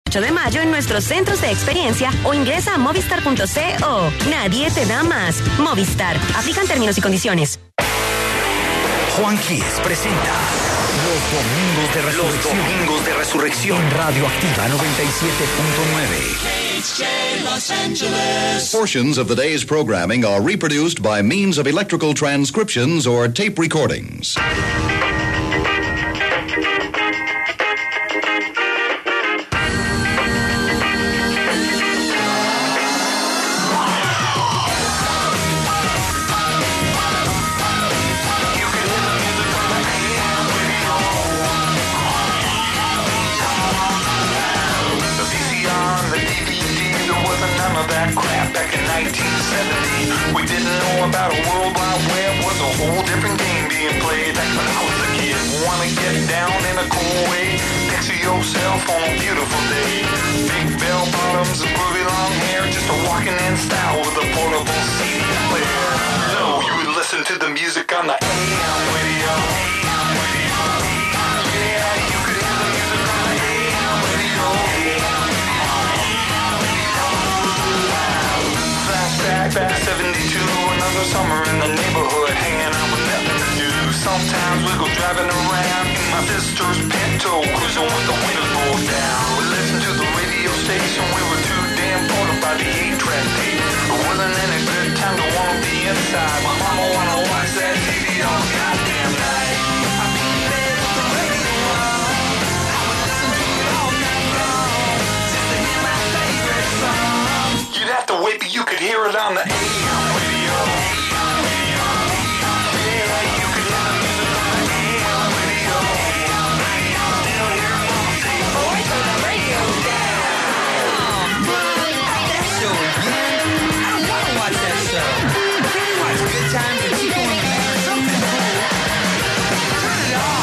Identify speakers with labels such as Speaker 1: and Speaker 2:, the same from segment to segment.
Speaker 1: 8 de mayo en nuestros centros de experiencia o ingresa a movistar.co. Nadie te da más. Movistar. Aplican términos y condiciones.
Speaker 2: Juan Quies presenta Los Domingos de Resurrección en Radioactiva 97.9.
Speaker 3: Portions of the day's programming are reproduced by means of electrical transcriptions or tape recordings.
Speaker 4: We didn't know about a world wide web, was a whole different game being played. Back when I was a kid, wanna get down in a cool way. Picture yourself on a beautiful day. Big bell bottoms and groovy long hair, just a walking in style with a portable CD player. No, you would listen to the music on the AM radio. Yeah, you could hear the music on the AM radio. Back 72, another summer in the neighborhood, hanging out with nothing to do. Sometimes we go driving around in my sister's Pinto, cruising with the windows rolled down. We listened to the radio station, we were too damn bored by the 8-track tape. It wasn't any good time to wanna be inside. My mama wanna watch that TV all goddamn night. I'd be in bed with the radio on. I would listen to it all night long, just to hear my favorite song. You'd have to wait till you could hear it on the AM radio. Yeah, you could hear the music on the AM radio. Still hear it on the tape. Boy, turn the radio down.
Speaker 5: That show again? I don't want to watch that show. Watch Good Times with Chico and Blair or something cool. Turn it off.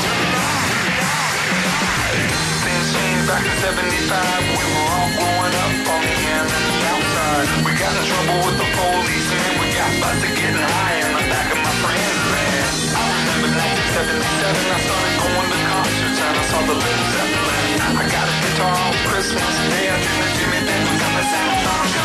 Speaker 4: Things changed back in 75. We were all growing up on the end and the outside. We got in trouble with the police, man. We got busted getting high in the back of my friend's van. I remember 1977, I started going to concerts and I saw the Led Zeppelin. I got a guitar on Christmas Day. I dreamed of Jimmy Page was coming to Santa Claus.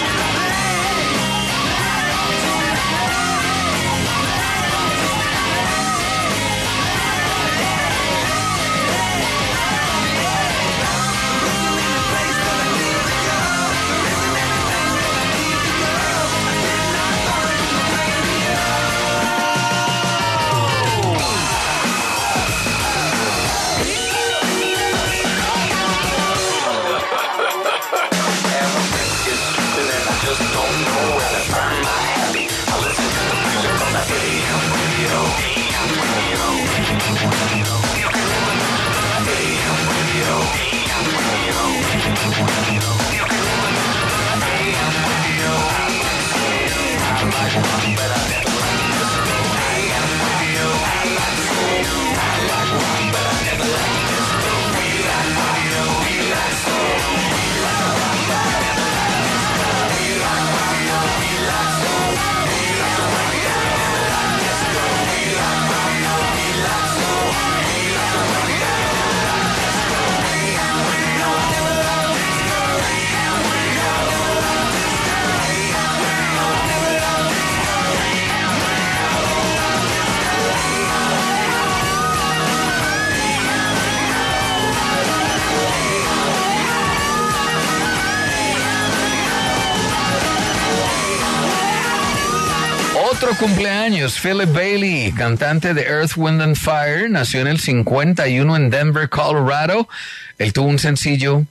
Speaker 6: Otro cumpleaños, Philip Bailey, cantante de Earth, Wind and Fire, nació en el 51 en Denver, Colorado. Él tuvo un sencillo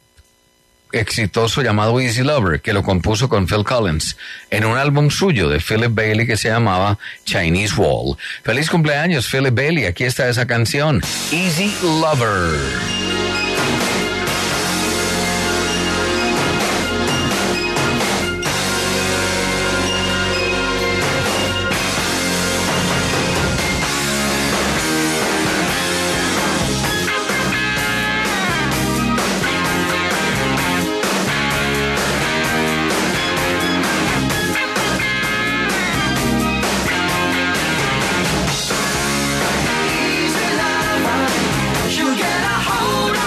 Speaker 6: exitoso llamado Easy Lover, que lo compuso con Phil Collins en un álbum suyo de Philip Bailey que se llamaba Chinese Wall. Feliz cumpleaños, Philip Bailey. Aquí está esa canción, Easy Lover.
Speaker 4: You get a hold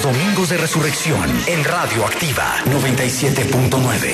Speaker 2: Domingos de Resurrección en Radio Activa 97.9.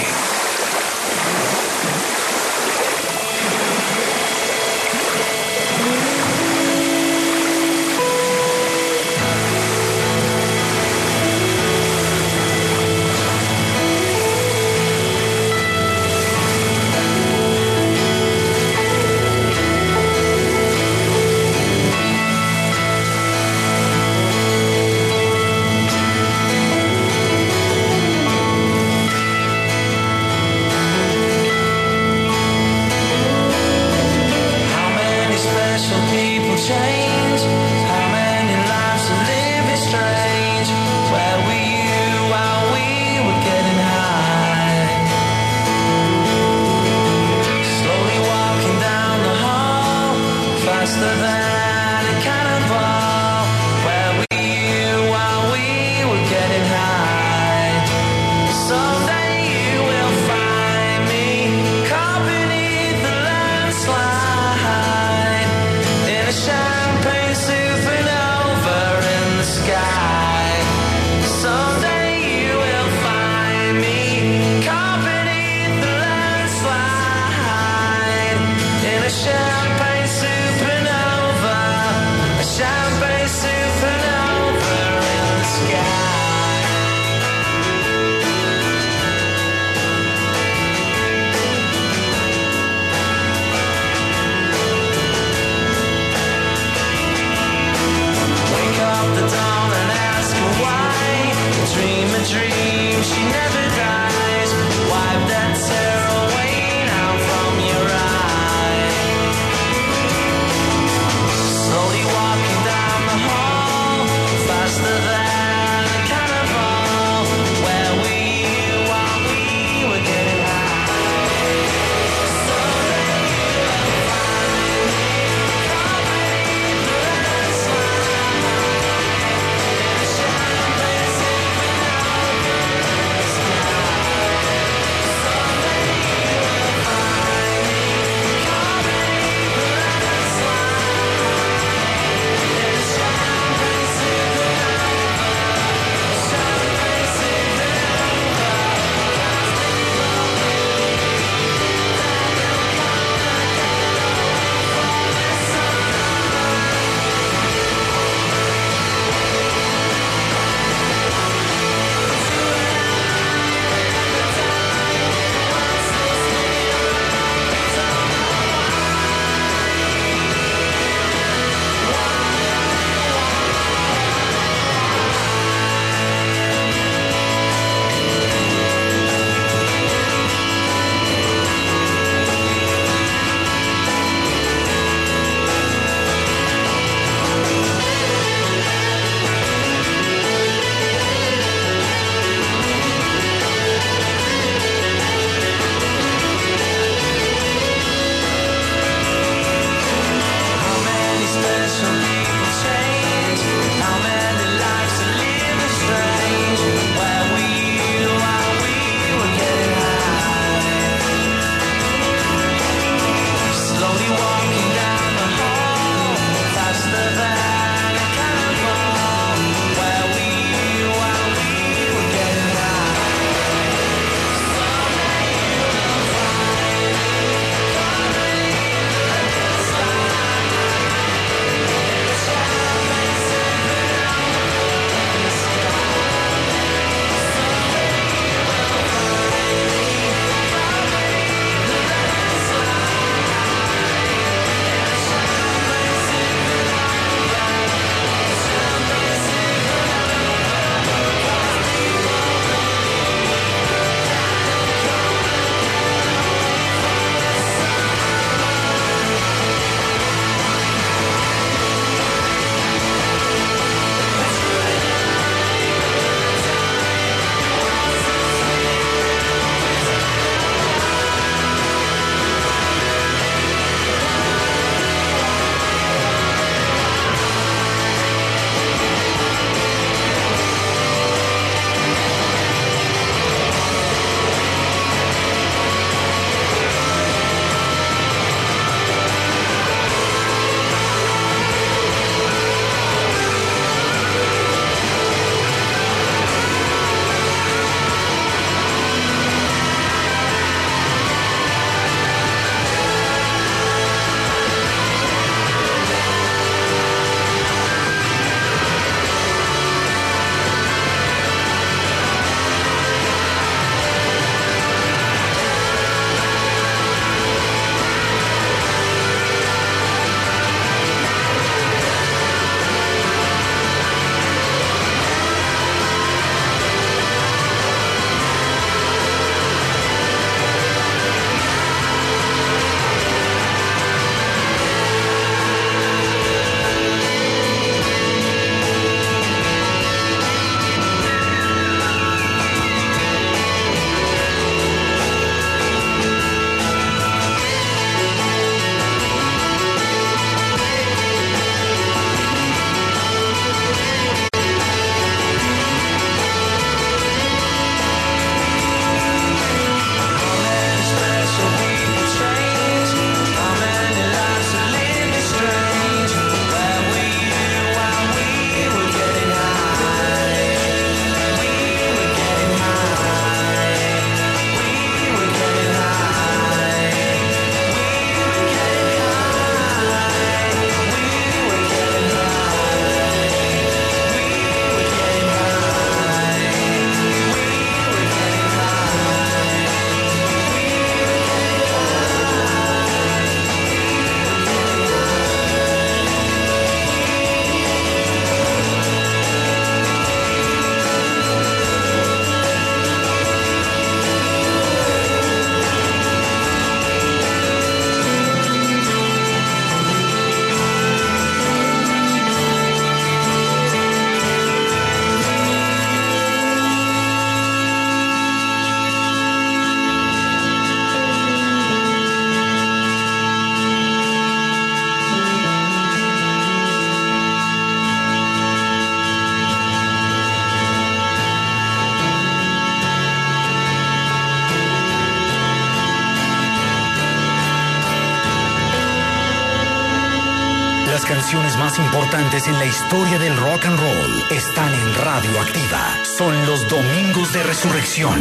Speaker 2: canciones más importantes en la historia del rock and roll están en Radio Activa. Son los Domingos de Resurrección.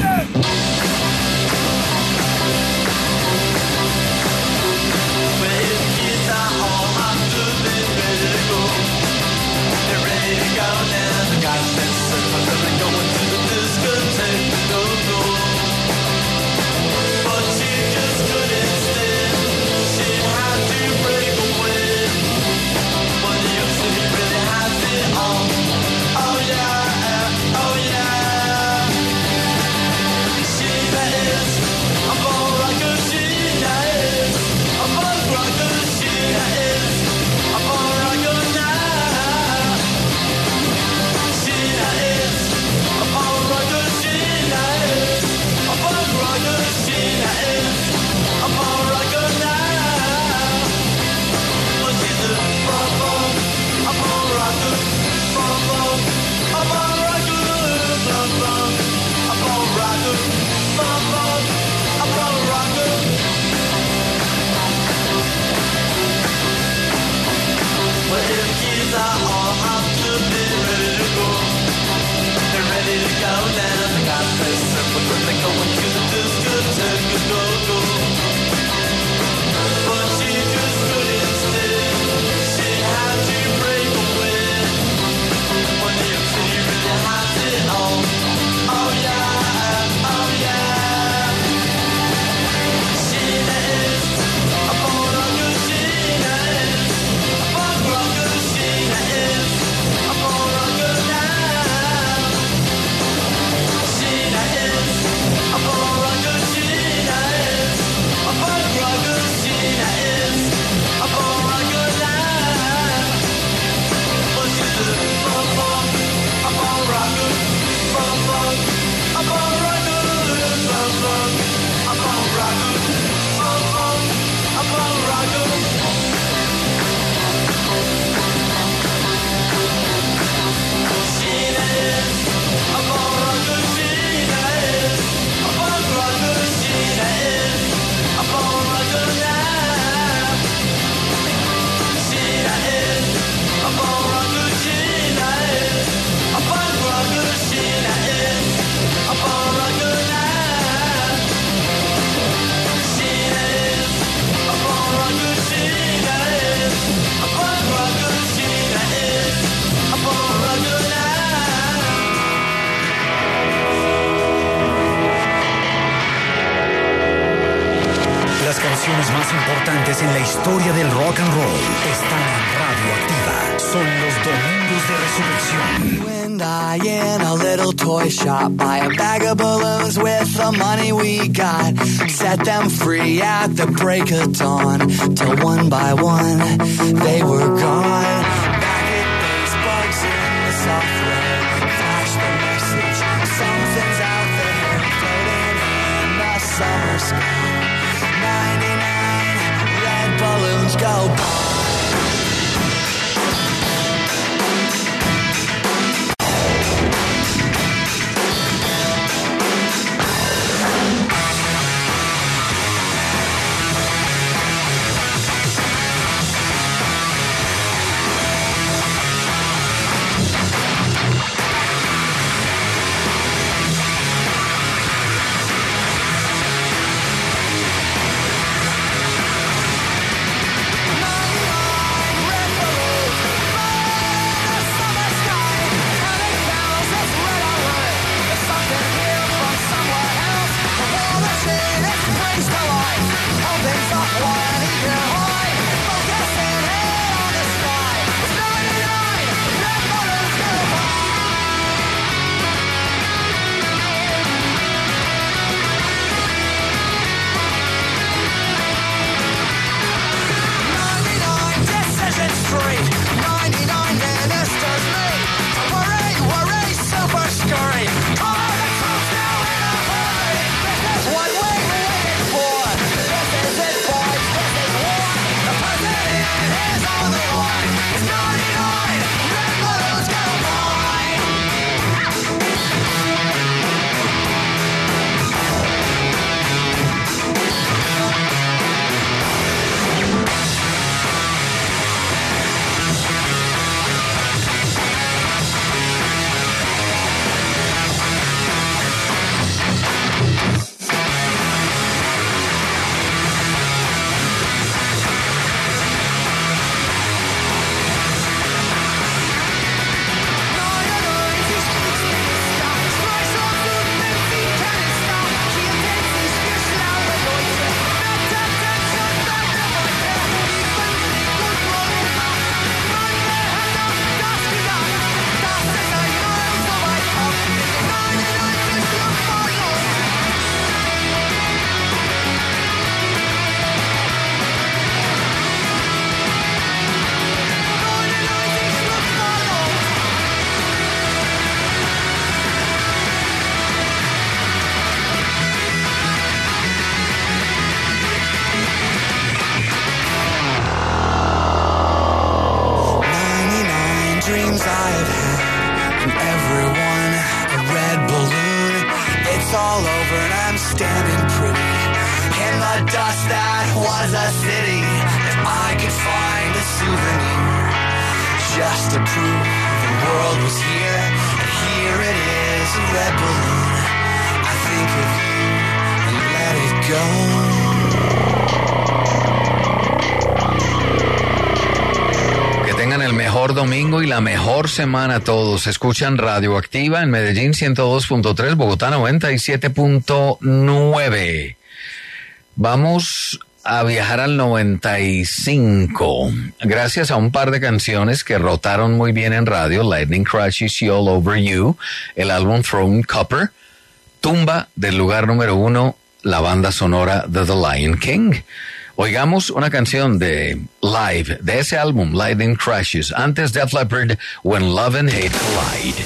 Speaker 2: Más importantes en la historia del rock and roll están en Radio Activa. Son los Domingos de Resurrección.
Speaker 7: When I in a little toy shop, buy a bag of balloons with the money we got, set them free at the break of dawn, till one by one they were gone. Back at base, bugs in the software, flash the message, something's out there, floating in the summer sky. 99 red balloons go by. was a city if I could find a souvenir just to prove the world was here, and here it is, a red balloon. I think of you and let it go.
Speaker 6: Que tengan el mejor domingo y la mejor semana todos. Escuchan Radioactiva en Medellín 102.3, Bogotá 97.9. Vamos a viajar al 95. Gracias a un par de canciones que rotaron muy bien en radio, Lightning Crashes y All Over You, el álbum Throne Copper, tumba del lugar número 1, la banda sonora de The Lion King. Oigamos una canción de Live, de ese álbum, Lightning Crashes. Antes Def Leppard, When Love and Hate Collide.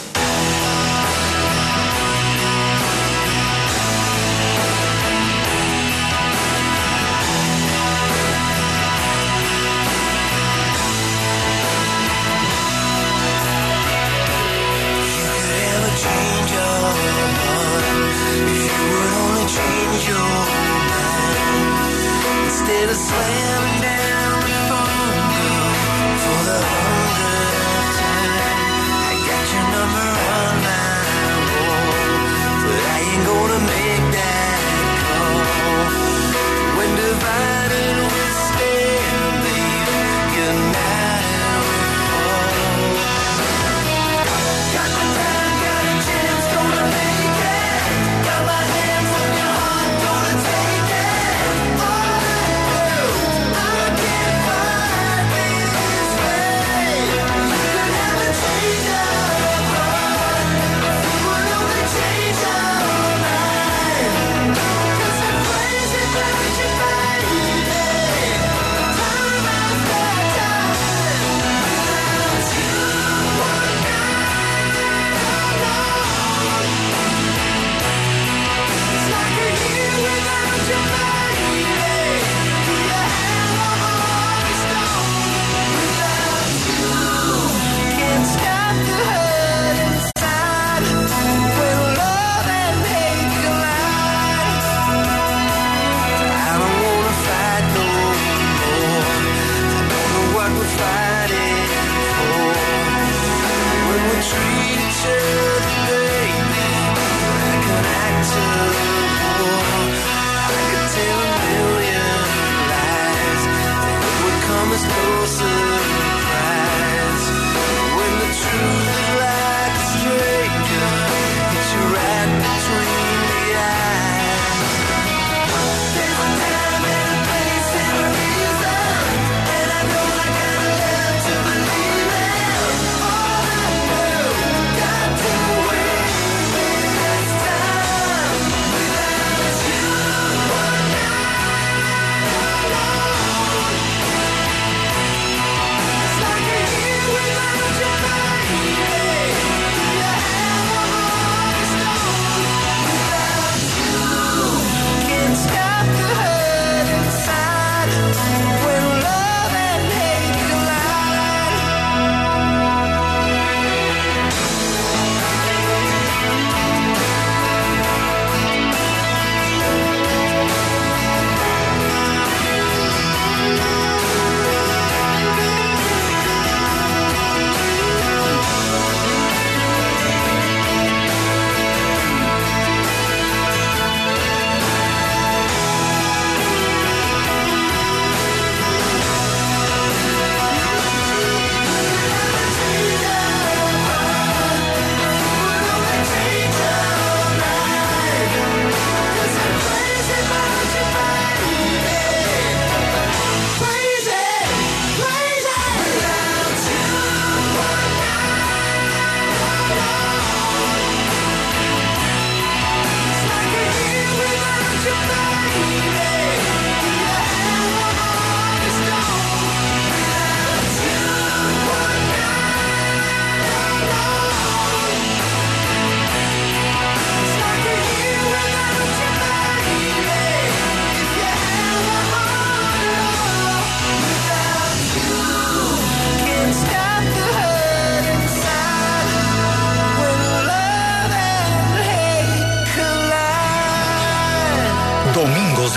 Speaker 7: Instead of slamming down the phone, girl, for the 100th time, I got your number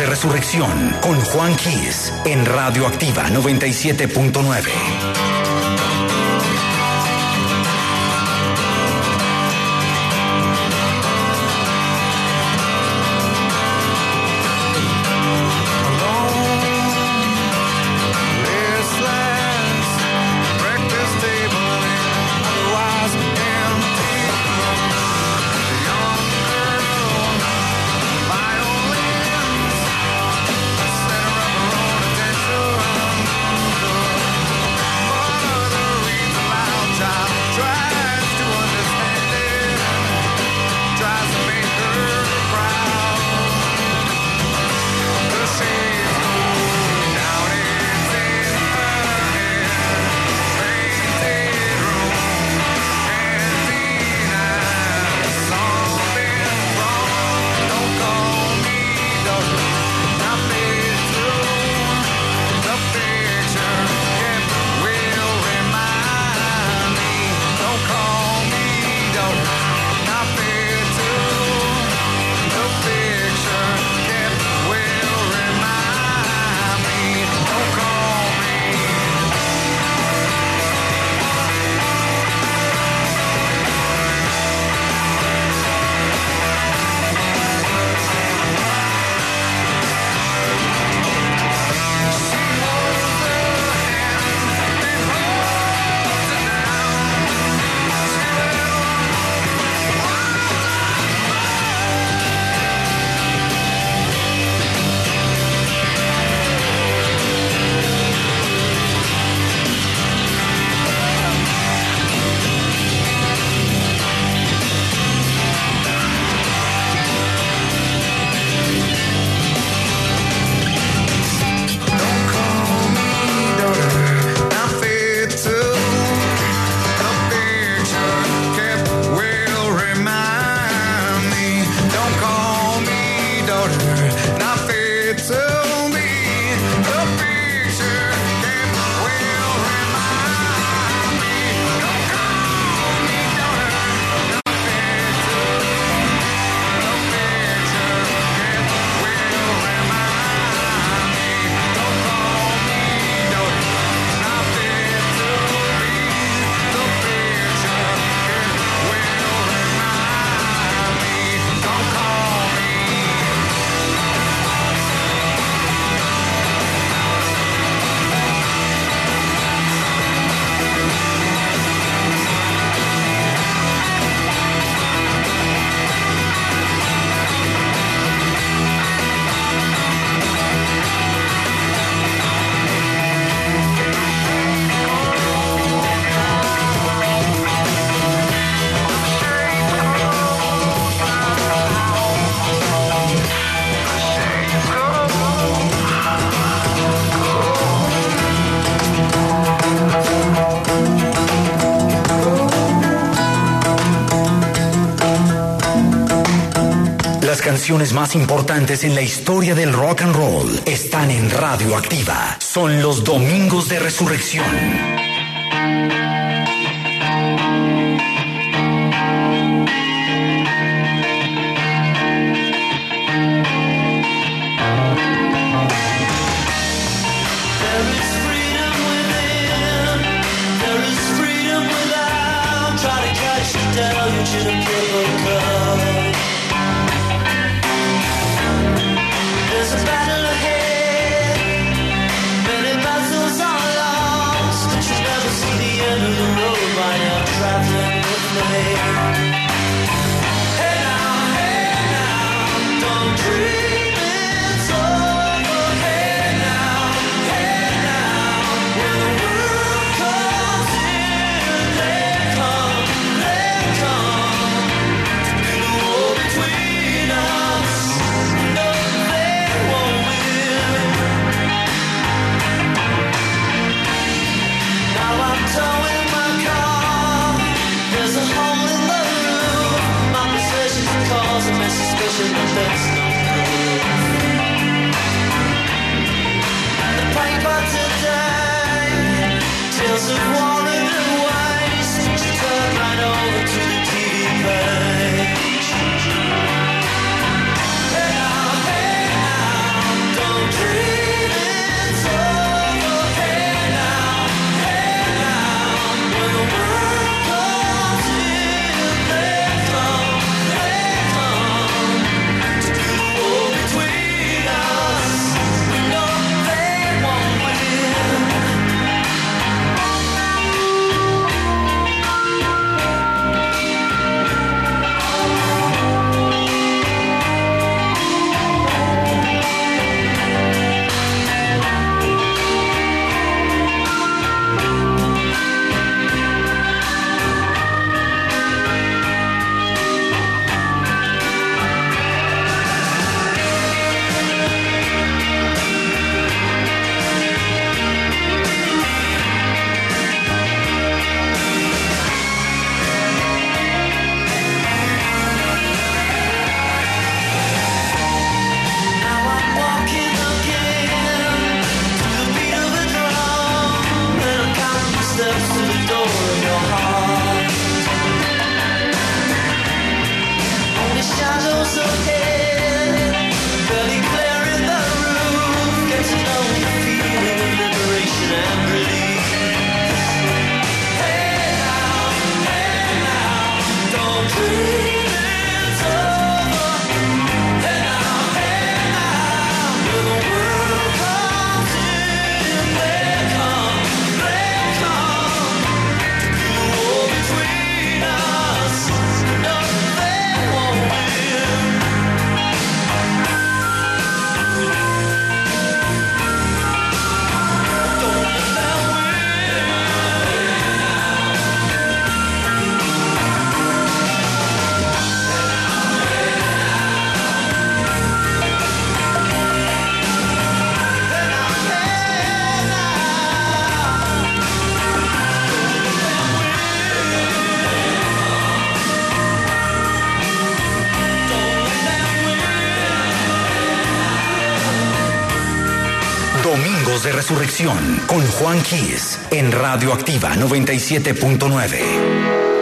Speaker 2: Resurrección con Juan Kiss en Radioactiva 97.9. Las canciones más importantes en la historia del rock and roll están en Radioactiva. Son los Domingos de Resurrección. Domingos de Resurrección con Juan Kiss en Radioactiva 97.9.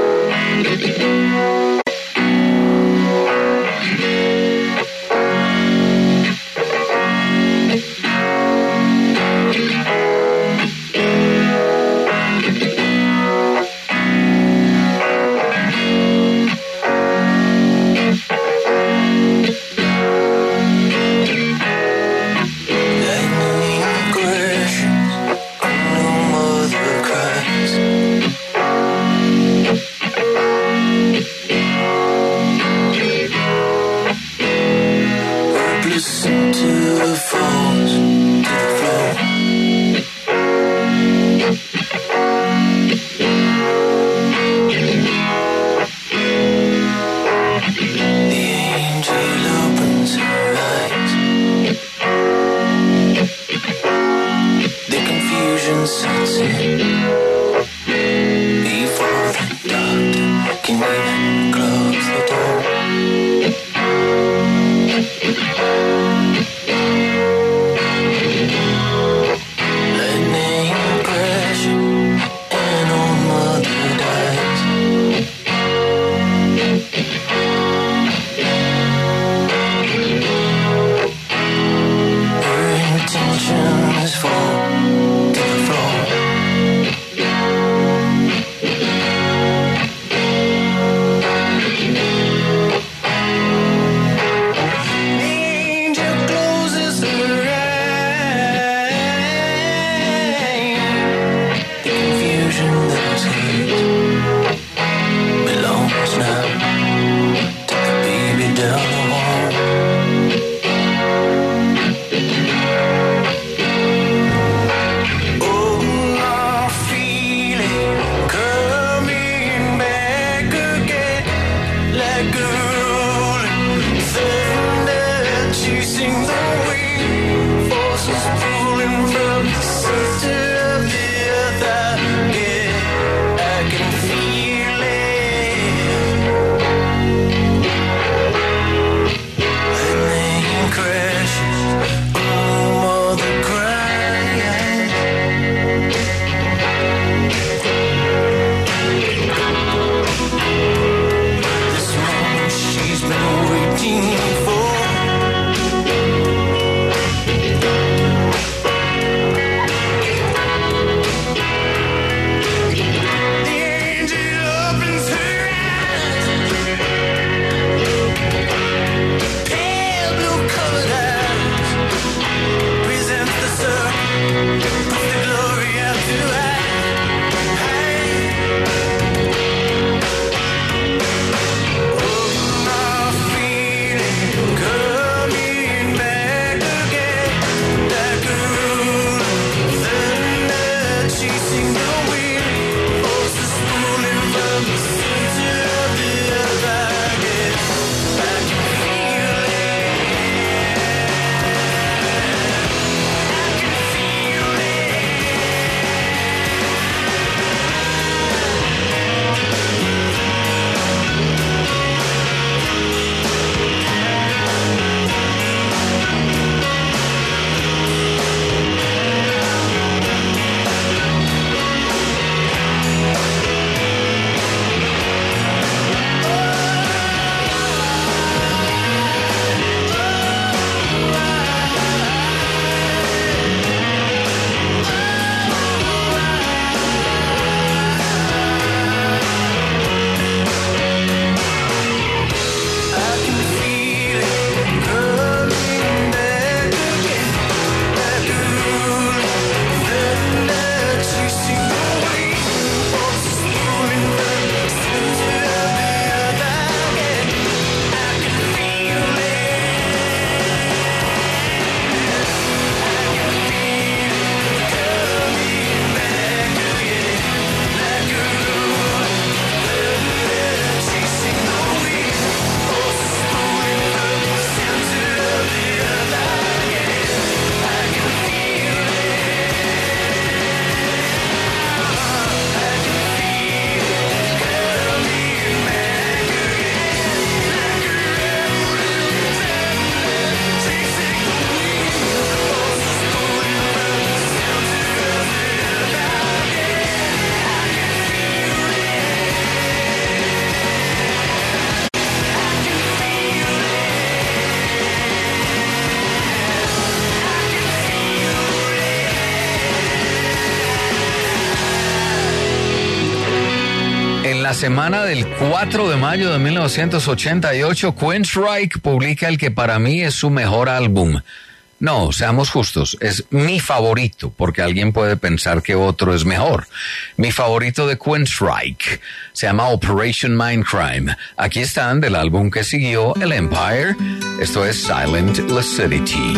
Speaker 6: la semana del 4 de mayo de 1988, Queensryche publica el que para mí es su mejor álbum. No, seamos justos, es mi favorito, porque alguien puede pensar que otro es mejor. Mi favorito de Queensryche se llama Operation Mindcrime. Aquí están del álbum que siguió, El Empire. Esto es Silent Lucidity.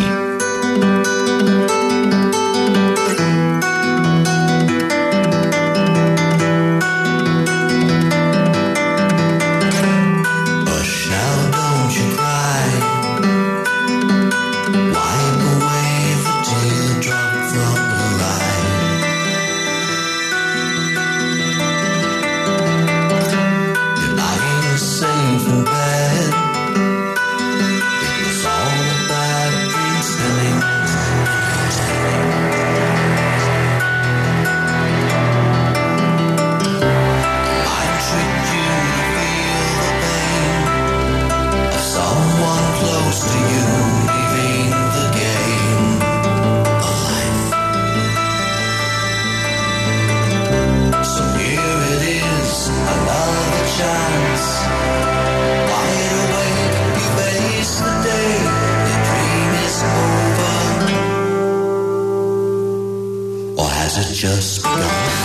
Speaker 8: Just begun.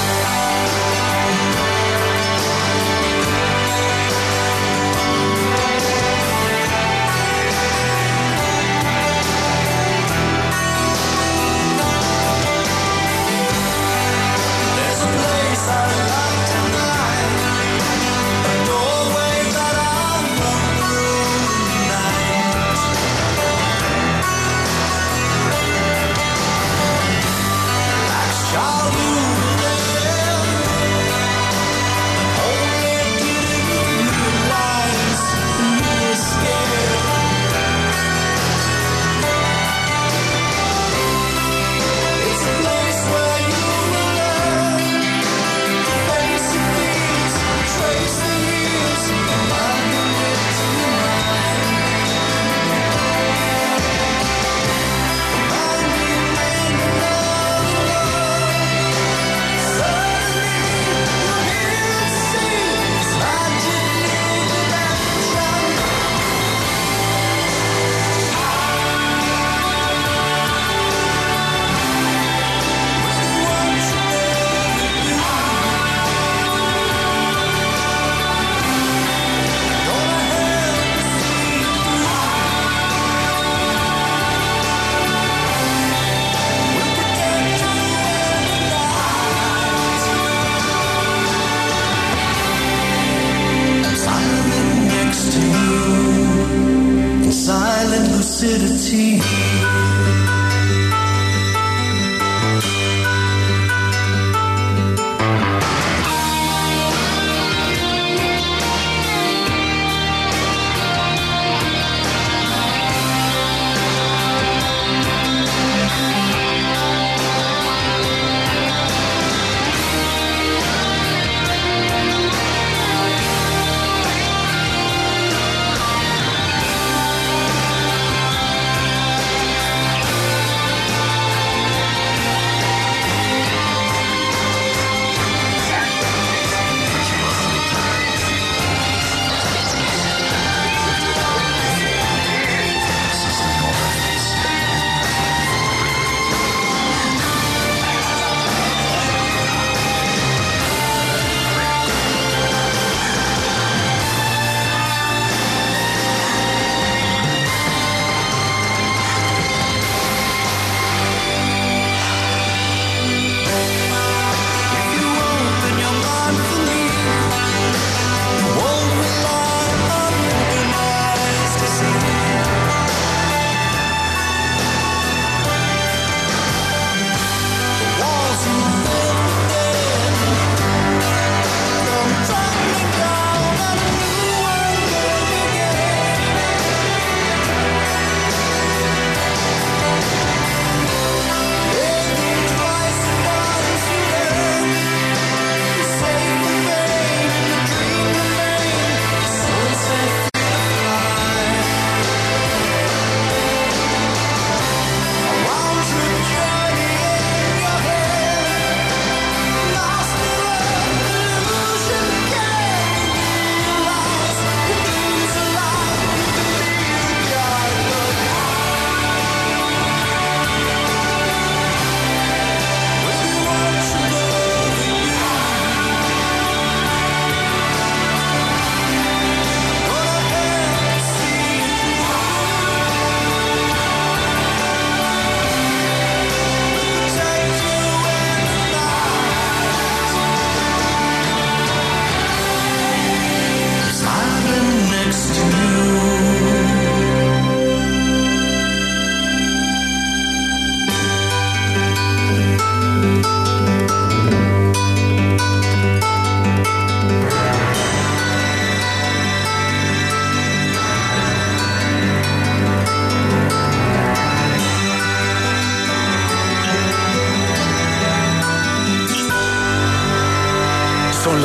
Speaker 8: Lucidity.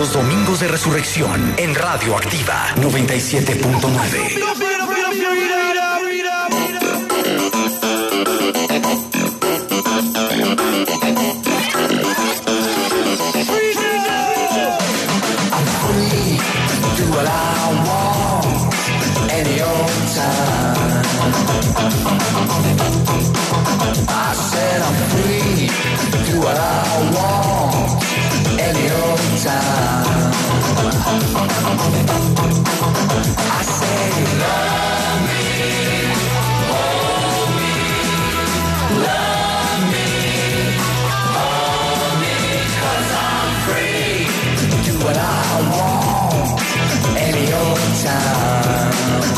Speaker 2: los Domingos de Resurrección en Radio Activa 97.9.
Speaker 7: Do what I want any old time. I said I'm free. Do what I want any old time. I say love me, hold me, love me, hold me, 'cause I'm free. Do what I want any old time.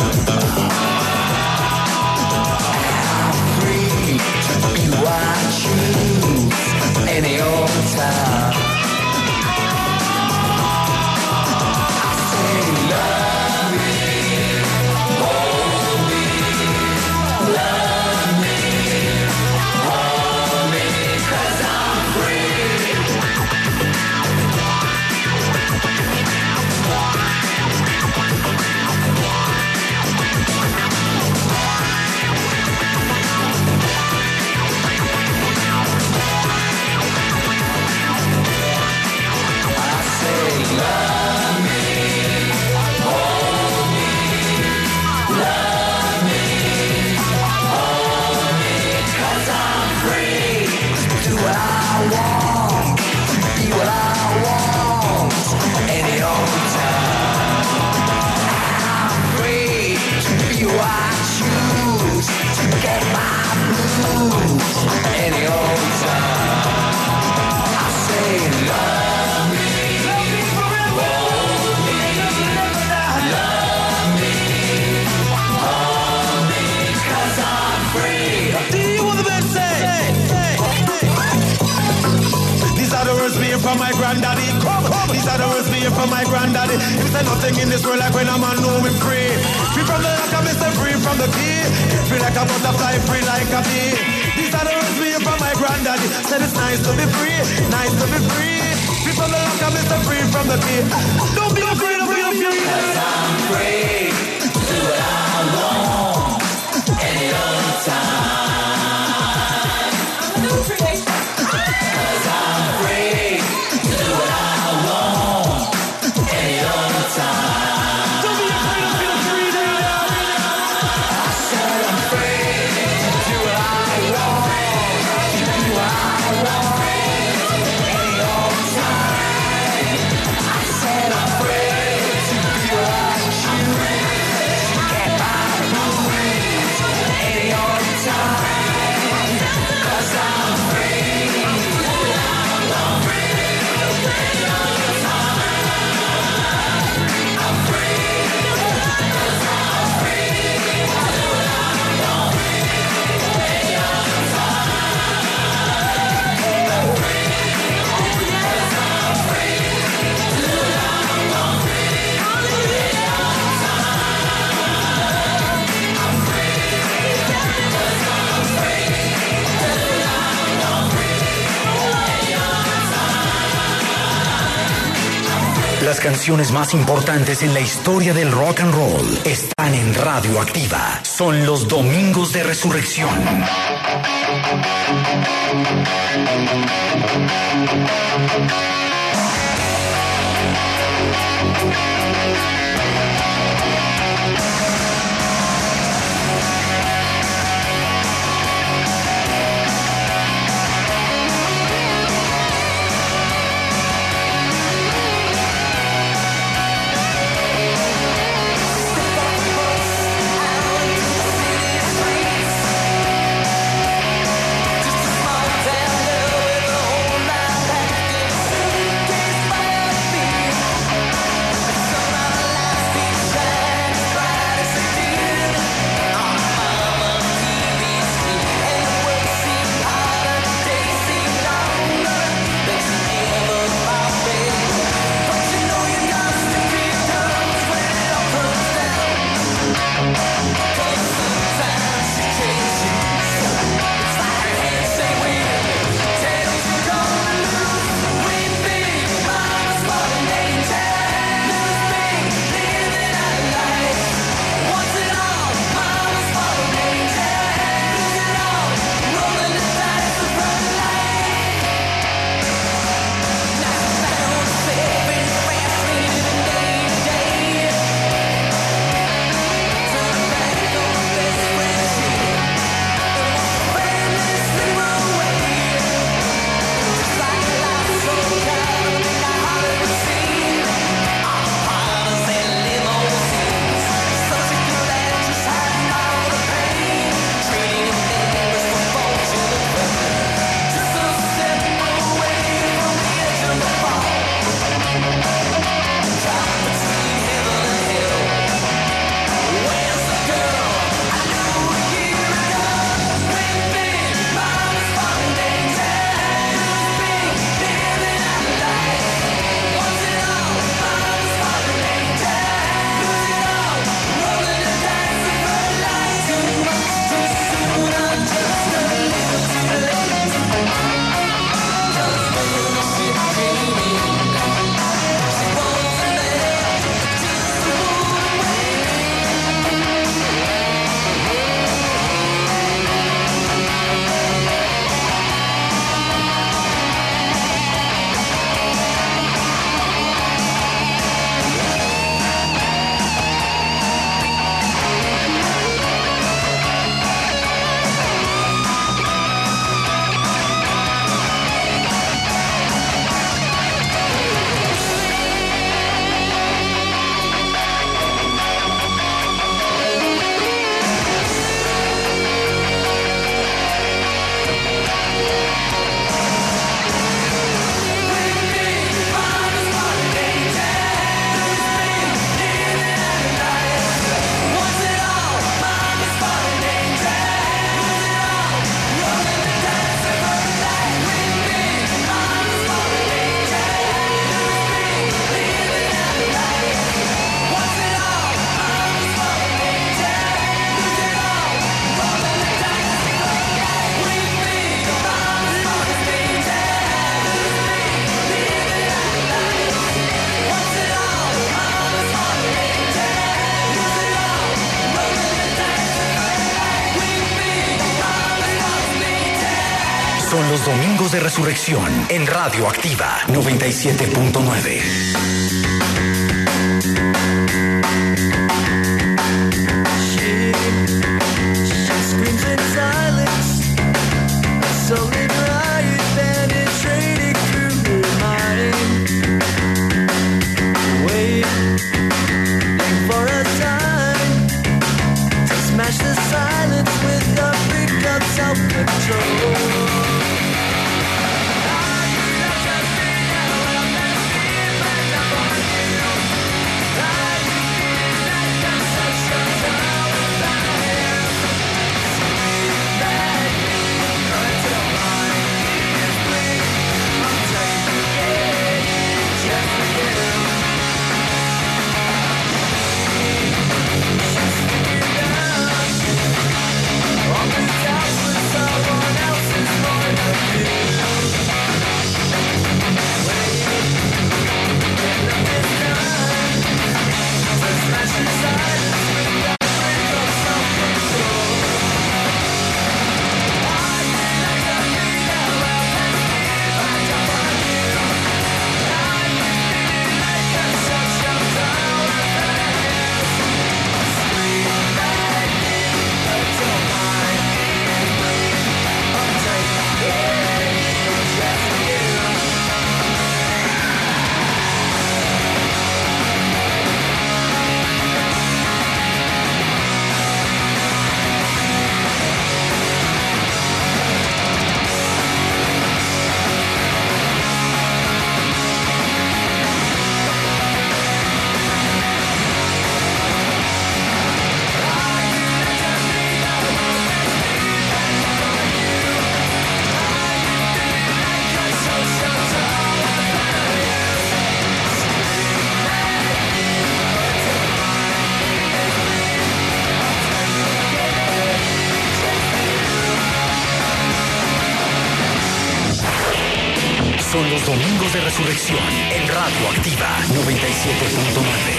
Speaker 7: I'm free to be who I choose any old time. I say love me, hold me, love me, hold me, 'cause I'm free.
Speaker 9: From my granddaddy, come. These are the words me from my granddaddy. He said nothing in this world like when a man know him free. Free from the lock, I'm Mr. Free from the key. Free like a butterfly, free like a bee. These are the words me from my granddaddy. Said it's nice to be free, nice to be free. Free from the lock, I'm Mr. Free from the key. Don't be afraid of being free. 'Cause I'm free, do what I want, any old time. 'Cause I'm free.
Speaker 2: Las canciones más importantes en la historia del rock and roll están en Radio Activa. Son los Domingos de Resurrección.
Speaker 7: Just a small town girl with a whole lot of
Speaker 2: los Domingos de Resurrección en Radio Activa 97.9. Son los Domingos de Resurrección en Radio Activa 97.9.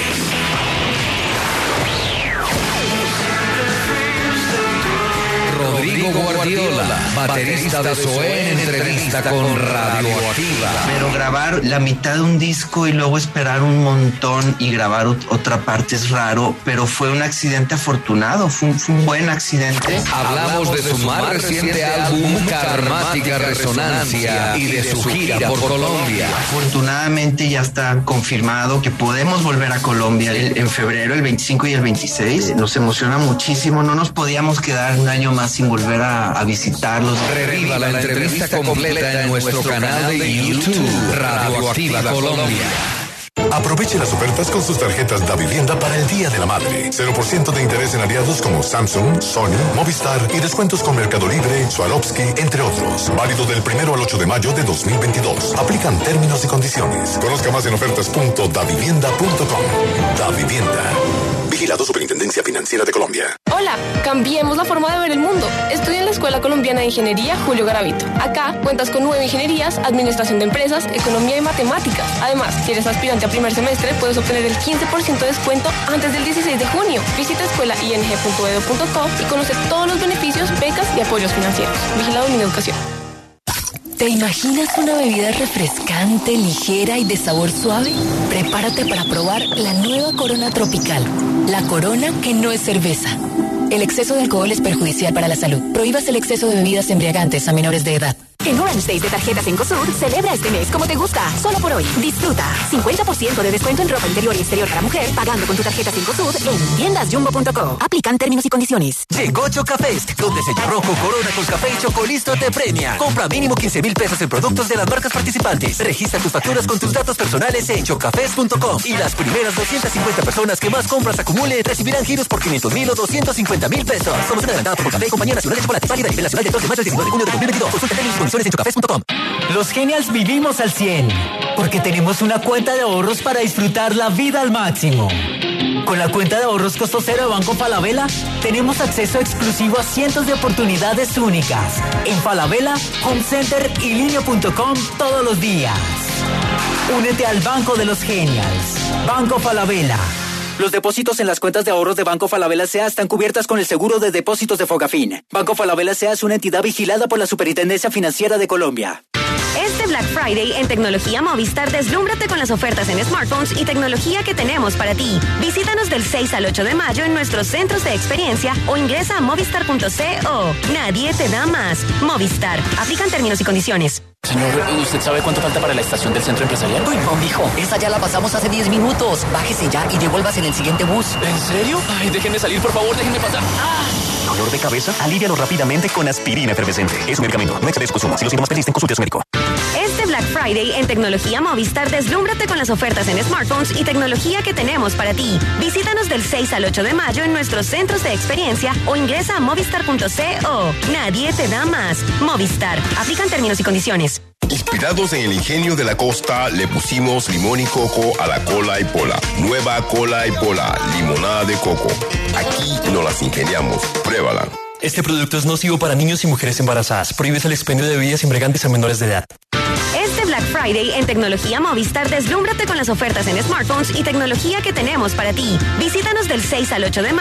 Speaker 6: Rodrigo Guardiola, baterista de Zoé, en entrevista con Radioactiva.
Speaker 10: Pero grabar la mitad de un disco y luego esperar un montón y grabar otra parte es raro, pero fue un accidente afortunado, fue un buen accidente.
Speaker 6: Hablamos de su más reciente álbum, Karmática Resonancia, y de su gira por Colombia.
Speaker 10: Afortunadamente ya está confirmado que podemos volver a Colombia en febrero, el 25 y el 26. Nos emociona muchísimo, no nos podíamos quedar un año más sin volver a visitarlos.
Speaker 6: Reviva la entrevista completa en nuestro canal de YouTube, Radioactiva Colombia.
Speaker 11: Aproveche las ofertas con sus tarjetas Davivienda para el Día de la Madre. 0% de interés en aliados como Samsung, Sony, Movistar y descuentos con Mercado Libre, Swarovski, entre otros. Válido del 1 al 8 de mayo de 2022. Aplican términos y condiciones. Conozca más en ofertas.davivienda.com. Davivienda. Vigilado Superintendencia Financiera de Colombia.
Speaker 12: Hola, cambiemos la forma de ver el mundo. Estudia en la Escuela Colombiana de Ingeniería Julio Garavito. Acá cuentas con 9 ingenierías, administración de empresas, economía y matemáticas. Además, si eres aspirante a primer semestre, puedes obtener el 15% de descuento antes del 16 de junio. Visita escuelaing.edu.co y conoce todos los beneficios, becas y apoyos financieros. Vigilado Mineducación.
Speaker 13: ¿Te imaginas una bebida refrescante, ligera y de sabor suave? Prepárate para probar la nueva Corona Tropical. La Corona que no es cerveza. El exceso de alcohol es perjudicial para la salud. Prohíbas el exceso de bebidas embriagantes a menores de edad.
Speaker 1: En Orange Days de tarjetas Cencosud, celebra este mes como te gusta. Solo por hoy. Disfruta 50% de descuento en ropa interior y exterior para mujer, pagando con tu tarjeta Cencosud en tiendasjumbo.co. Aplican términos y condiciones.
Speaker 14: Llegó Chocafest, donde Sello Rojo, Corona con Café y Chocolisto te premia. Compra mínimo 15,000 pesos en productos de las marcas participantes. Registra tus facturas con tus datos personales en chocafest.com. Y las primeras 250 personas que más compras acumule recibirán giros por 500,000 o 250,000 pesos. Promoción adelantada por Café, Compañía Nacional de Chocolate, válida a nivel nacional del 2 de mayo al 19 de junio de 2022. Consulta términos y condiciones en chocafest.com.
Speaker 15: Los Genials vivimos al 100, porque tenemos una cuenta de ahorros para disfrutar la vida al máximo. Con la cuenta de ahorros costo cero de Banco Falabella, tenemos acceso exclusivo a cientos de oportunidades únicas. En Falabella, Home Center y linio.com todos los días. Únete al Banco de los Genials. Banco Falabella. Los depósitos en las cuentas de ahorros de Banco Falabella S.A. están cubiertas con el seguro de depósitos de Fogafín. Banco Falabella S.A. es una entidad vigilada por la Superintendencia Financiera de Colombia.
Speaker 1: Este Black Friday en Tecnología Movistar, deslúmbrate con las ofertas en smartphones y tecnología que tenemos para ti. Visítanos del 6 al 8 de mayo en nuestros centros de experiencia o ingresa a movistar.co. Nadie te da más. Movistar. Aplican términos y condiciones.
Speaker 16: Señor, ¿usted sabe cuánto falta para la estación del centro empresarial?
Speaker 17: Uy, no, mijo, esa ya la pasamos hace 10 minutos. Bájese ya y devuélvase en el siguiente bus.
Speaker 16: ¿En serio? Ay, déjenme salir, por favor, déjenme pasar. ¡Ah!
Speaker 18: ¿Dolor de cabeza? Alívialo rápidamente con aspirina efervescente. Es un medicamento, no excede su consumo. Si los síntomas persisten, consulte a su médico.
Speaker 1: Este Black Friday en Tecnología Movistar, deslúmbrate con las ofertas en smartphones y tecnología que tenemos para ti. Visítanos del 6 al 8 de mayo en nuestros centros de experiencia o ingresa a movistar.co. Nadie te da más. Movistar. Aplican términos y condiciones.
Speaker 19: Inspirados en el ingenio de la costa, le pusimos limón y coco a la cola y pola. Nueva cola y pola, limonada de coco. Aquí nos las ingeniamos. Pruébala.
Speaker 18: Este producto es nocivo para niños y mujeres embarazadas. Prohíbes el expendio de bebidas embriagantes a menores de edad.
Speaker 1: Este Black Friday en Tecnología Movistar, deslúmbrate con las ofertas en smartphones y tecnología que tenemos para ti. Visítanos del 6 al 8 de mayo